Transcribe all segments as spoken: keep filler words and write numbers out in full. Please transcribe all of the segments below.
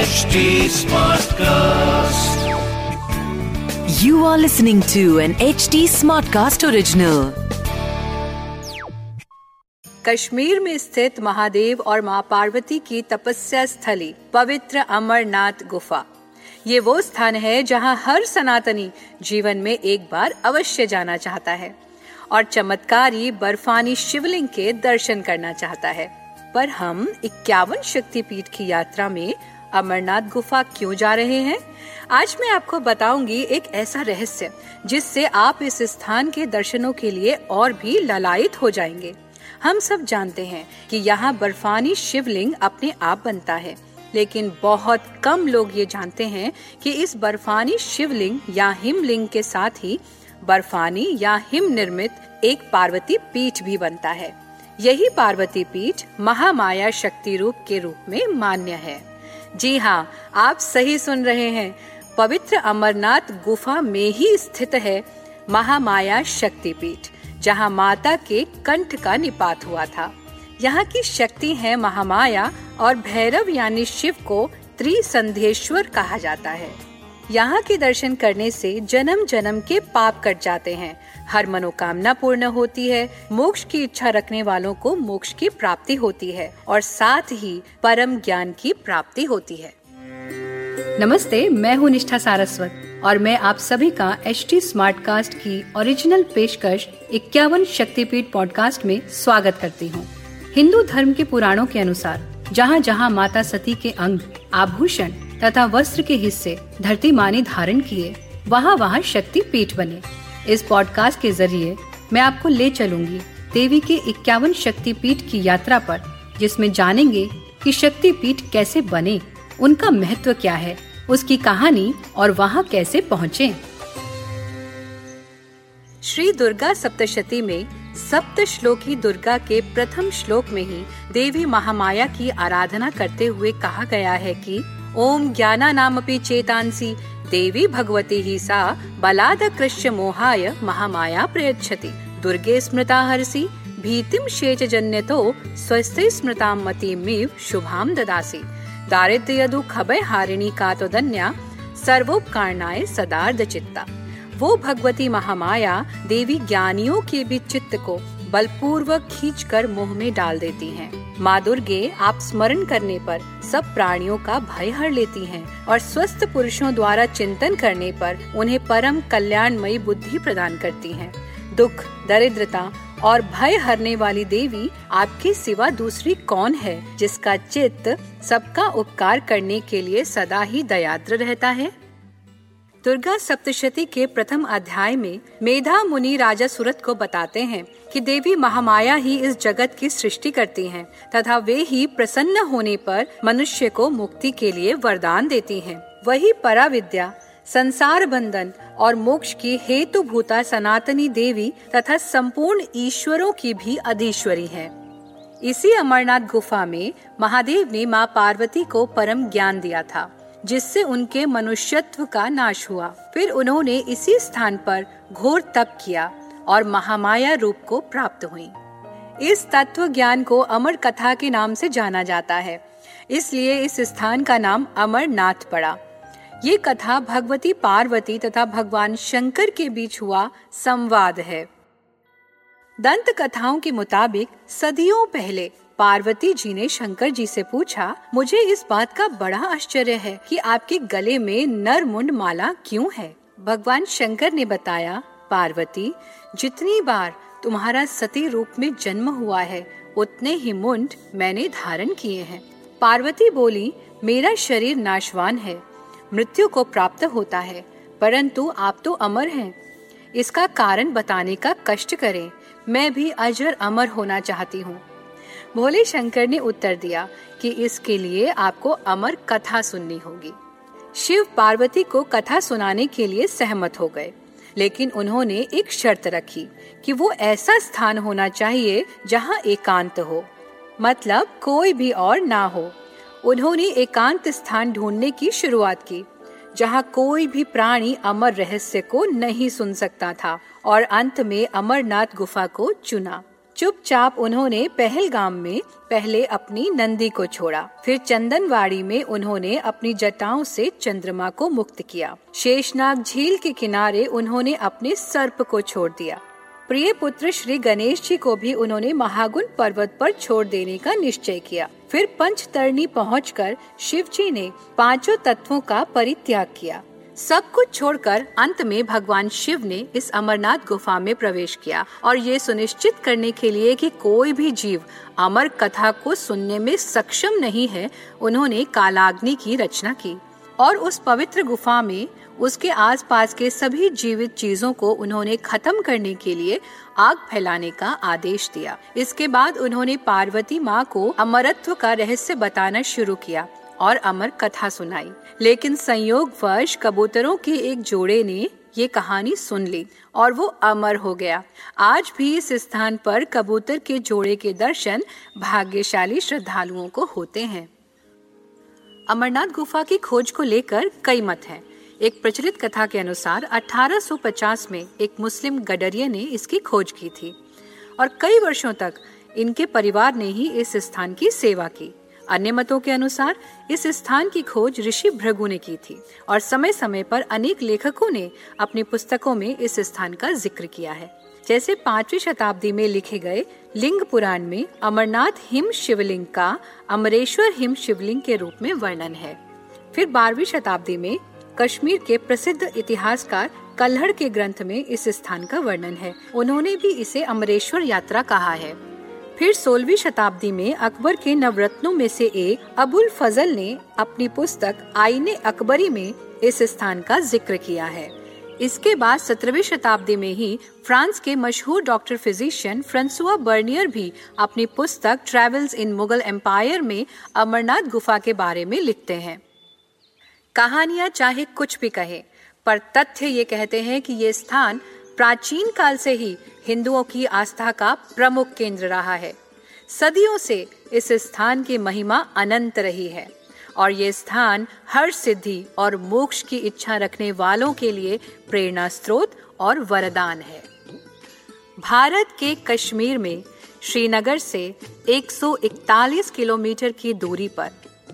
H D Smartcast. You are listening to an H D Smartcast original. Kashmir में स्थित महादेव और मां पार्वती की तपस्या स्थली पवित्र अमरनाथ गुफा, ये वो स्थान है जहां हर सनातनी जीवन में एक बार अवश्य जाना चाहता है और चमत्कारी बर्फानी शिवलिंग के दर्शन करना चाहता है। पर हम इक्यावन शक्तिपीठ की यात्रा में अमरनाथ गुफा क्यों जा रहे हैं? आज मैं आपको बताऊंगी एक ऐसा रहस्य जिससे आप इस स्थान के दर्शनों के लिए और भी ललायित हो जाएंगे। हम सब जानते हैं कि यहाँ बर्फानी शिवलिंग अपने आप बनता है, लेकिन बहुत कम लोग ये जानते हैं कि इस बर्फानी शिवलिंग या हिमलिंग के साथ ही बर्फानी या हिम निर्मित एक पार्वती पीठ भी बनता है। यही पार्वती पीठ महामाया शक्ति रूप के रूप में मान्य है। जी हाँ, आप सही सुन रहे हैं। पवित्र अमरनाथ गुफा में ही स्थित है महामाया शक्ति पीठ, जहाँ माता के कंठ का निपात हुआ था। यहाँ की शक्ति है महामाया और भैरव यानी शिव को त्रिसंध्येश्वर कहा जाता है। यहाँ के दर्शन करने से जन्म जन्म के पाप कट जाते हैं, हर मनोकामना पूर्ण होती है, मोक्ष की इच्छा रखने वालों को मोक्ष की प्राप्ति होती है और साथ ही परम ज्ञान की प्राप्ति होती है। नमस्ते, मैं हूँ निष्ठा सारस्वत और मैं आप सभी का एच डी स्मार्टकास्ट की ओरिजिनल पेशकश इक्यावन शक्तिपीठ पॉडकास्ट में स्वागत करती हूँ। हिंदू धर्म के पुराणों के अनुसार जहाँ जहाँ माता सती के अंग, आभूषण तथा वस्त्र के हिस्से धरती माँ ने धारण किए, वहाँ वहाँ शक्ति पीठ बने। इस पॉडकास्ट के जरिए मैं आपको ले चलूंगी देवी के इक्यावन शक्ति पीठ की यात्रा पर, जिसमें जानेंगे कि शक्ति पीठ कैसे बने, उनका महत्व क्या है, उसकी कहानी और वहाँ कैसे पहुँचे। श्री दुर्गा सप्तशती में सप्त श्लोकी दुर्गा के प्रथम श्लोक में ही देवी महामाया की आराधना करते हुए कहा गया है कि ओम ज्ञाना नामपि चेतांसी देवी भगवती ही सा बलाद कृष्य मोहाय महामाया प्रयच्छति दुर्गे स्मृता हर्षि भीतिम शेच जन्यतो स्वस्ति स्मृताम मतिमिव शुभाम ददासी दारिद्र्य दुख भय हारिणी कातोदन्या सर्वोपकारणाय सदार्ध चित्ता। वो भगवती महामाया देवी ज्ञानियों के भी चित्त को बलपूर्वक खींचकर मोह में डाल देती हैं। माँ दुर्गे आप स्मरण करने पर सब प्राणियों का भय हर लेती हैं और स्वस्थ पुरुषों द्वारा चिंतन करने पर उन्हें परम कल्याणमयी बुद्धि प्रदान करती हैं। दुख, दरिद्रता और भय हरने वाली देवी आपके सिवा दूसरी कौन है जिसका चित्त सबका उपकार करने के लिए सदा ही दयाद्र रहता है? दुर्गा सप्तशती के प्रथम अध्याय में मेधा मुनि राजा सूरत को बताते हैं कि देवी महामाया ही इस जगत की सृष्टि करती हैं तथा वे ही प्रसन्न होने पर मनुष्य को मुक्ति के लिए वरदान देती हैं। वही पराविद्या, संसार बंधन और मोक्ष की हेतु भूता सनातनी देवी तथा संपूर्ण ईश्वरों की भी अधीश्वरी है। इसी अमरनाथ गुफा में महादेव ने माँ पार्वती को परम ज्ञान दिया था, जिससे उनके मनुष्यत्व का नाश हुआ। फिर उन्होंने इसी स्थान पर घोर तप किया और महामाया रूप को प्राप्त हुई। इस तत्व ज्ञान को अमर कथा के नाम से जाना जाता है, इसलिए इस स्थान का नाम अमरनाथ पड़ा। ये कथा भगवती पार्वती तथा भगवान शंकर के बीच हुआ संवाद है। दंत कथाओं के मुताबिक सदियों पहले पार्वती जी ने शंकर जी से पूछा, मुझे इस बात का बड़ा आश्चर्य है कि आपके गले में नरमुंड माला क्यों है? भगवान शंकर ने बताया, पार्वती, जितनी बार तुम्हारा सती रूप में जन्म हुआ है उतने ही मुंड मैंने धारण किए हैं। पार्वती बोली, मेरा शरीर नाशवान है, मृत्यु को प्राप्त होता है, परंतु आप तो अमर हैं। इसका कारण बताने का कष्ट करें, मैं भी अजर अमर होना चाहती हूँ। भोले शंकर ने उत्तर दिया कि इसके लिए आपको अमर कथा सुननी होगी। शिव पार्वती को कथा सुनाने के लिए सहमत हो गए, लेकिन उन्होंने एक शर्त रखी कि वो ऐसा स्थान होना चाहिए जहाँ एकांत हो, मतलब कोई भी और ना हो। उन्होंने एकांत स्थान ढूंढने की शुरुआत की, जहाँ कोई भी प्राणी अमर रहस्य को नहीं सुन सकता था और अंत में अमरनाथ गुफा को चुना। चुपचाप उन्होंने पहलगाम में पहले अपनी नंदी को छोड़ा, फिर चंदनवाड़ी में उन्होंने अपनी जटाओं से चंद्रमा को मुक्त किया। शेषनाग झील के किनारे उन्होंने अपने सर्प को छोड़ दिया। प्रिय पुत्र श्री गणेश जी को भी उन्होंने महागुण पर्वत पर छोड़ देने का निश्चय किया। फिर पंचतरणी पहुंचकर शिव जी ने पांचों तत्वों का परित्याग किया। सब कुछ छोड़कर अंत में भगवान शिव ने इस अमरनाथ गुफा में प्रवेश किया और ये सुनिश्चित करने के लिए कि कोई भी जीव अमर कथा को सुनने में सक्षम नहीं है, उन्होंने कालाग्नि की रचना की और उस पवित्र गुफा में उसके आसपास के सभी जीवित चीजों को उन्होंने खत्म करने के लिए आग फैलाने का आदेश दिया। इसके बाद उन्होंने पार्वती माँ को अमरत्व का रहस्य बताना शुरू किया और अमर कथा सुनाई। लेकिन संयोगवश कबूतरों के एक जोड़े ने ये कहानी सुन ली और वो अमर हो गया। आज भी इस स्थान पर कबूतर के जोड़े के दर्शन भाग्यशाली श्रद्धालुओं को होते हैं। अमरनाथ गुफा की खोज को लेकर कई मत हैं। एक प्रचलित कथा के अनुसार अठारह सौ पचास में एक मुस्लिम गडरिये ने इसकी खोज की थी और कई वर्षों तक इनके परिवार ने ही इस स्थान की सेवा की। अन्य मतों के अनुसार इस स्थान की खोज ऋषि भृगु ने की थी और समय समय पर अनेक लेखकों ने अपनी पुस्तकों में इस स्थान का जिक्र किया है। जैसे पांचवी शताब्दी में लिखे गए लिंग पुराण में अमरनाथ हिम शिवलिंग का अमरेश्वर हिम शिवलिंग के रूप में वर्णन है। फिर बारहवीं शताब्दी में कश्मीर के प्रसिद्ध इतिहासकार कल्हड़ के ग्रंथ में इस स्थान का वर्णन है। उन्होंने भी इसे अमरेश्वर यात्रा कहा है। फिर सोलहवीं शताब्दी में अकबर के नवरत्नों में से एक अबुल फजल ने अपनी पुस्तक आईने अकबरी में इस स्थान का जिक्र किया है। इसके बाद सत्रहवीं शताब्दी में ही फ्रांस के मशहूर डॉक्टर फिजिशियन फ्रांसुआ बर्नियर भी अपनी पुस्तक ट्रेवल्स इन मुगल एम्पायर में अमरनाथ गुफा के बारे में लिखते हैं। कहानियां चाहे कुछ भी कहे, पर तथ्य ये कहते हैं कि ये स्थान प्राचीन काल से ही हिंदुओं की आस्था का प्रमुख केंद्र रहा है। सदियों से इस स्थान की महिमा अनंत रही है और ये स्थान हर सिद्धि और मोक्ष की इच्छा रखने वालों के लिए प्रेरणा स्रोत और वरदान है। भारत के कश्मीर में श्रीनगर से एक सौ इकतालीस किलोमीटर की दूरी पर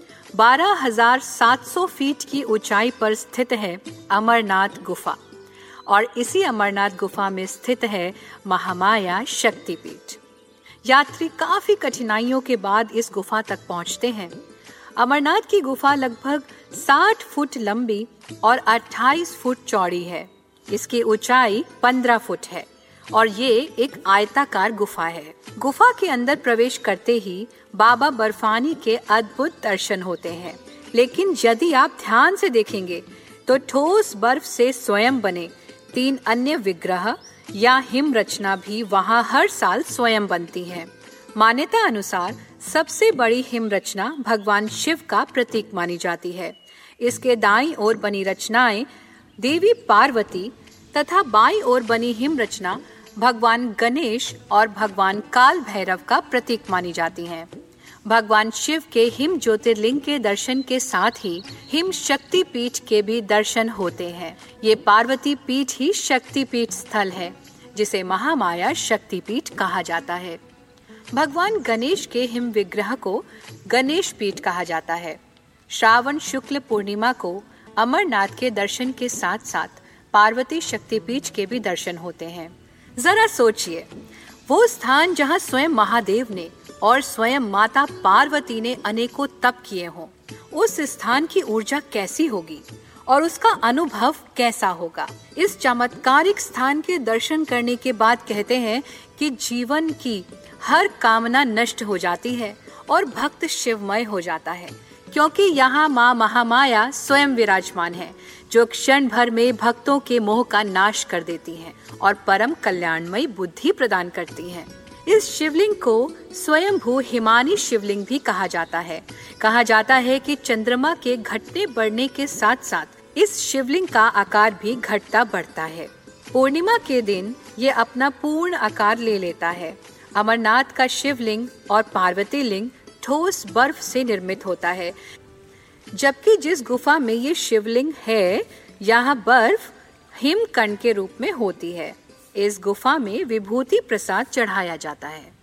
बारह हज़ार सात सौ फीट की ऊंचाई पर स्थित है अमरनाथ गुफा और इसी अमरनाथ गुफा में स्थित है महामाया शक्तिपीठ। यात्री काफी कठिनाइयों के बाद इस गुफा तक पहुंचते हैं। अमरनाथ की गुफा लगभग साठ फुट लंबी और अट्ठाईस फुट चौड़ी है। इसकी ऊंचाई पंद्रह फुट है और ये एक आयताकार गुफा है। गुफा के अंदर प्रवेश करते ही बाबा बर्फानी के अद्भुत दर्शन होते हैं, लेकिन यदि आप ध्यान से देखेंगे तो ठोस बर्फ से स्वयं बने तीन अन्य विग्रह या हिम रचना भी वहां हर साल स्वयं बनती हैं। मान्यता अनुसार सबसे बड़ी हिम रचना भगवान शिव का प्रतीक मानी जाती है। इसके दाईं ओर बनी रचनाएं देवी पार्वती तथा बाईं ओर बनी हिम रचना भगवान गणेश और भगवान काल भैरव का प्रतीक मानी जाती हैं। भगवान शिव के हिम ज्योतिर्लिंग के दर्शन के साथ ही हिम शक्ति पीठ के भी दर्शन होते हैं। ये पार्वती पीठ ही शक्ति पीठ स्थल है, जिसे महामाया शक्ति पीठ कहा जाता है। भगवान गणेश के हिम विग्रह को गणेश पीठ कहा जाता है। श्रावण शुक्ल पूर्णिमा को अमरनाथ के दर्शन के साथ साथ पार्वती शक्तिपीठ के भी दर्शन होते हैं। जरा सोचिए, वो स्थान जहाँ स्वयं महादेव ने और स्वयं माता पार्वती ने अनेकों तप किए हों, उस स्थान की ऊर्जा कैसी होगी और उसका अनुभव कैसा होगा। इस चमत्कारिक स्थान के दर्शन करने के बाद कहते हैं कि जीवन की हर कामना नष्ट हो जाती है और भक्त शिवमय हो जाता है, क्योंकि यहाँ माँ महामाया स्वयं विराजमान है, जो क्षण भर में भक्तों के मोह का नाश कर देती हैं और परम कल्याणमयी बुद्धि प्रदान करती हैं। इस शिवलिंग को स्वयंभू हिमानी शिवलिंग भी कहा जाता है। कहा जाता है कि चंद्रमा के घटने बढ़ने के साथ साथ इस शिवलिंग का आकार भी घटता बढ़ता है। पूर्णिमा के दिन ये अपना पूर्ण आकार ले लेता है। अमरनाथ का शिवलिंग और पार्वती लिंग ठोस बर्फ से निर्मित होता है, जबकि जिस गुफा में ये शिवलिंग है, यहाँ बर्फ हिमकण के रूप में होती है। इस गुफा में विभूति प्रसाद चढ़ाया जाता है।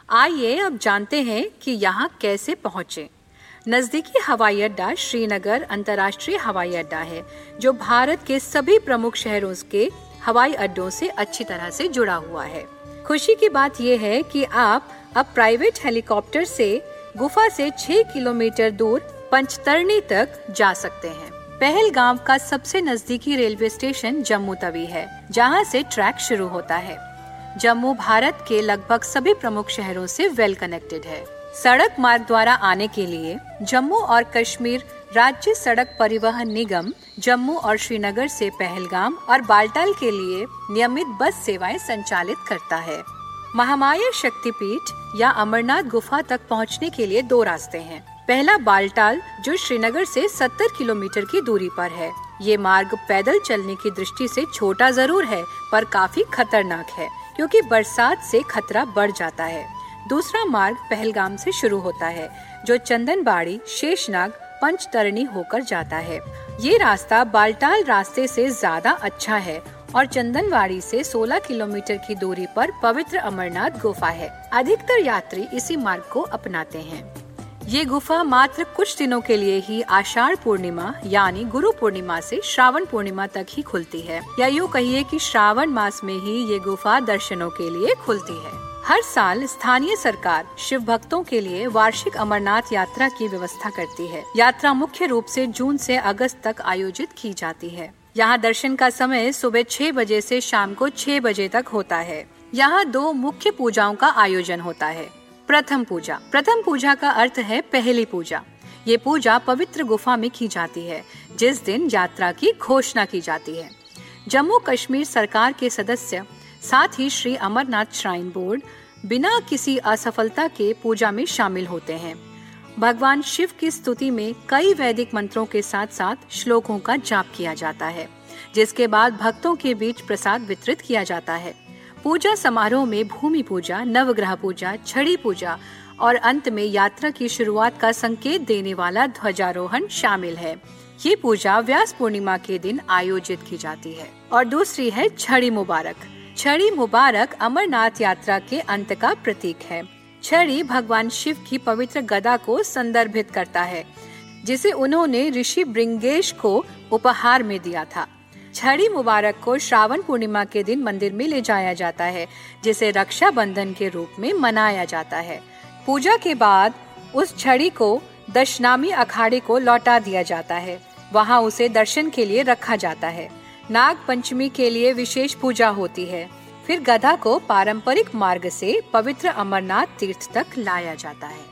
आइए अब जानते हैं कि यहाँ कैसे पहुँचे। नजदीकी हवाई अड्डा श्रीनगर अंतर्राष्ट्रीय हवाई अड्डा है, जो भारत के सभी प्रमुख शहरों के हवाई अड्डों से अच्छी तरह से जुड़ा हुआ है। खुशी की बात यह है कि आप अब प्राइवेट हेलीकॉप्टर से गुफा से छह किलोमीटर दूर पंचतरणी तक जा सकते हैं। पहलगाम का सबसे नजदीकी रेलवे स्टेशन जम्मू तवी है, जहां से ट्रैक शुरू होता है। जम्मू भारत के लगभग सभी प्रमुख शहरों से वेल कनेक्टेड है। सड़क मार्ग द्वारा आने के लिए जम्मू और कश्मीर राज्य सड़क परिवहन निगम जम्मू और श्रीनगर से पहलगाम और बालटाल के लिए नियमित बस सेवाएं संचालित करता है। महामाया शक्तिपीठ या अमरनाथ गुफा तक पहुंचने के लिए दो रास्ते हैं। पहला बालटाल, जो श्रीनगर से सत्तर किलोमीटर की दूरी पर है। ये मार्ग पैदल चलने की दृष्टि से छोटा जरूर है, पर काफी खतरनाक है, क्योंकि बरसात से खतरा बढ़ जाता है। दूसरा मार्ग पहलगाम से शुरू होता है, जो चंदनबाड़ी, शेषनाग, पंचतरणी होकर जाता है। ये रास्ता बालटाल रास्ते से ज्यादा अच्छा है और चंदनबाड़ी से सोलह किलोमीटर की दूरी पर पवित्र अमरनाथ गुफा है। अधिकतर यात्री इसी मार्ग को अपनाते हैं। ये गुफा मात्र कुछ दिनों के लिए ही आषाढ़ पूर्णिमा यानी गुरु पूर्णिमा से श्रावण पूर्णिमा तक ही खुलती है, या यूँ कहिए कि श्रावण मास में ही ये गुफा दर्शनों के लिए खुलती है। हर साल स्थानीय सरकार शिव भक्तों के लिए वार्षिक अमरनाथ यात्रा की व्यवस्था करती है। यात्रा मुख्य रूप से जून से अगस्त तक आयोजित की जाती है। यहाँ दर्शन का समय सुबह छह बजे से शाम को छह बजे तक होता है। यहाँ दो मुख्य पूजाओं का आयोजन होता है। प्रथम पूजा प्रथम पूजा का अर्थ है पहली पूजा। ये पूजा पवित्र गुफा में की जाती है, जिस दिन यात्रा की घोषणा की जाती है। जम्मू कश्मीर सरकार के सदस्य, साथ ही श्री अमरनाथ श्राइन बोर्ड, बिना किसी असफलता के पूजा में शामिल होते हैं। भगवान शिव की स्तुति में कई वैदिक मंत्रों के साथ साथ श्लोकों का जाप किया जाता है, जिसके बाद भक्तों के बीच प्रसाद वितरित किया जाता है। पूजा समारोह में भूमि पूजा, नवग्रह पूजा, छड़ी पूजा और अंत में यात्रा की शुरुआत का संकेत देने वाला ध्वजारोहण शामिल है। ये पूजा व्यास पूर्णिमा के दिन आयोजित की जाती है। और दूसरी है छड़ी मुबारक। छड़ी मुबारक अमरनाथ यात्रा के अंत का प्रतीक है। छड़ी भगवान शिव की पवित्र गदा को संदर्भित करता है, जिसे उन्होंने ऋषि भृंगेश को उपहार में दिया था। छड़ी मुबारक को श्रावण पूर्णिमा के दिन मंदिर में ले जाया जाता है, जिसे रक्षा बंधन के रूप में मनाया जाता है। पूजा के बाद उस छड़ी को दशनामी अखाड़े को लौटा दिया जाता है। वहां उसे दर्शन के लिए रखा जाता है। नाग पंचमी के लिए विशेष पूजा होती है। फिर गधा को पारंपरिक मार्ग से पवित्र अमरनाथ तीर्थ तक लाया जाता है।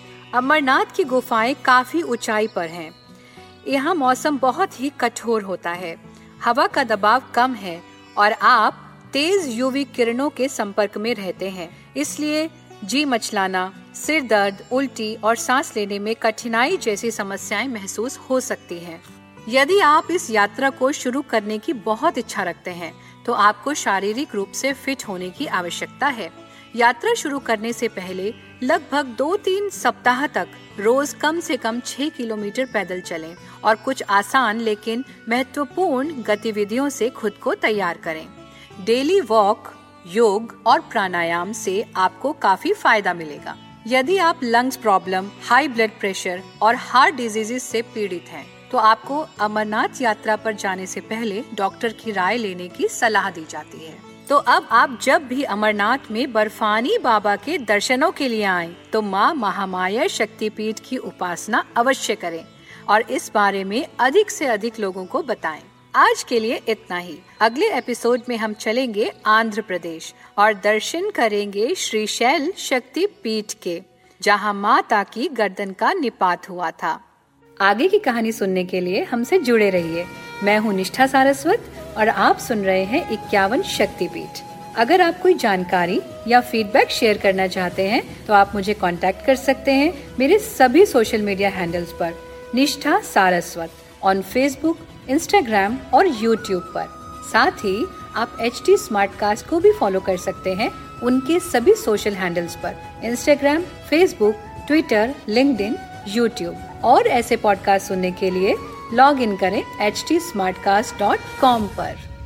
अमरनाथ की गुफाएं काफी ऊंचाई पर हैं। यहाँ मौसम बहुत ही कठोर होता है। हवा का दबाव कम है और आप तेज यूवी किरणों के संपर्क में रहते हैं, इसलिए जी मचलाना, सिर दर्द, उल्टी और सांस लेने में कठिनाई जैसी समस्याएं महसूस हो सकती हैं। यदि आप इस यात्रा को शुरू करने की बहुत इच्छा रखते हैं, तो आपको शारीरिक रूप से फिट होने की आवश्यकता है। यात्रा शुरू करने से पहले लगभग दो तीन सप्ताह तक रोज कम से कम छह किलोमीटर पैदल चलें और कुछ आसान लेकिन महत्वपूर्ण गतिविधियों से खुद को तैयार करें। डेली वॉक, योग और प्राणायाम से आपको काफी फायदा मिलेगा। यदि आप lungs problem, high blood pressure और हार्ट डिजीजेस से पीड़ित हैं, तो आपको अमरनाथ यात्रा पर जाने से पहले डॉक्टर की राय लेने की सलाह दी जाती है। तो अब आप जब भी अमरनाथ में बर्फानी बाबा के दर्शनों के लिए आएं, तो माँ महामाया शक्तिपीठ की उपासना अवश्य करें और इस बारे में अधिक से अधिक लोगों को बताएं। आज के लिए इतना ही। अगले एपिसोड में हम चलेंगे आंध्र प्रदेश और दर्शन करेंगे श्रीशैल शक्तिपीठ के, जहाँ माता की गर्दन का निपात हुआ था। आगे की कहानी सुनने के लिए हमसे जुड़े रहिए। मैं हूँ निष्ठा सारस्वत और आप सुन रहे हैं इक्यावन शक्तिपीठ। अगर आप कोई जानकारी या फीडबैक शेयर करना चाहते हैं, तो आप मुझे कांटेक्ट कर सकते हैं मेरे सभी सोशल मीडिया हैंडल्स पर, Nishtha Saraswat, on Facebook, Instagram और यूट्यूब पर। साथ ही आप एच टी स्मार्टकास्ट को भी फॉलो कर सकते हैं उनके सभी सोशल हैंडल्स पर, Instagram, Facebook, Twitter, LinkedIn, YouTube. और ऐसे पॉडकास्ट सुनने के लिए लॉग इन करें H T smartcast dot com पर।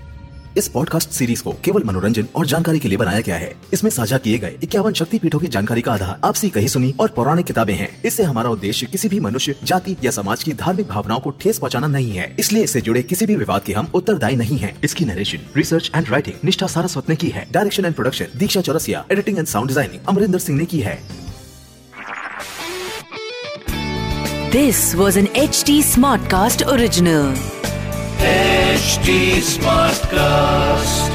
इस पॉडकास्ट सीरीज को केवल मनोरंजन और जानकारी के लिए बनाया गया है। इसमें साझा किए गए इक्यावन शक्ति पीठों की जानकारी का आधार आपसी कही सुनी और पौराणिक किताबें हैं। इससे हमारा उद्देश्य किसी भी मनुष्य, जाति या समाज की धार्मिक भावनाओं को ठेस पहुंचाना नहीं है, इसलिए इससे जुड़े किसी भी विवाद के हम उत्तरदायी नहीं हैं। इसकी narration, research and writing Nishtha Saraswat ने की है। Direction and production Diksha Chaurasia, editing and sound designing Amarinder Singh ने की है। This was an H T Smartcast original. H T Smartcast.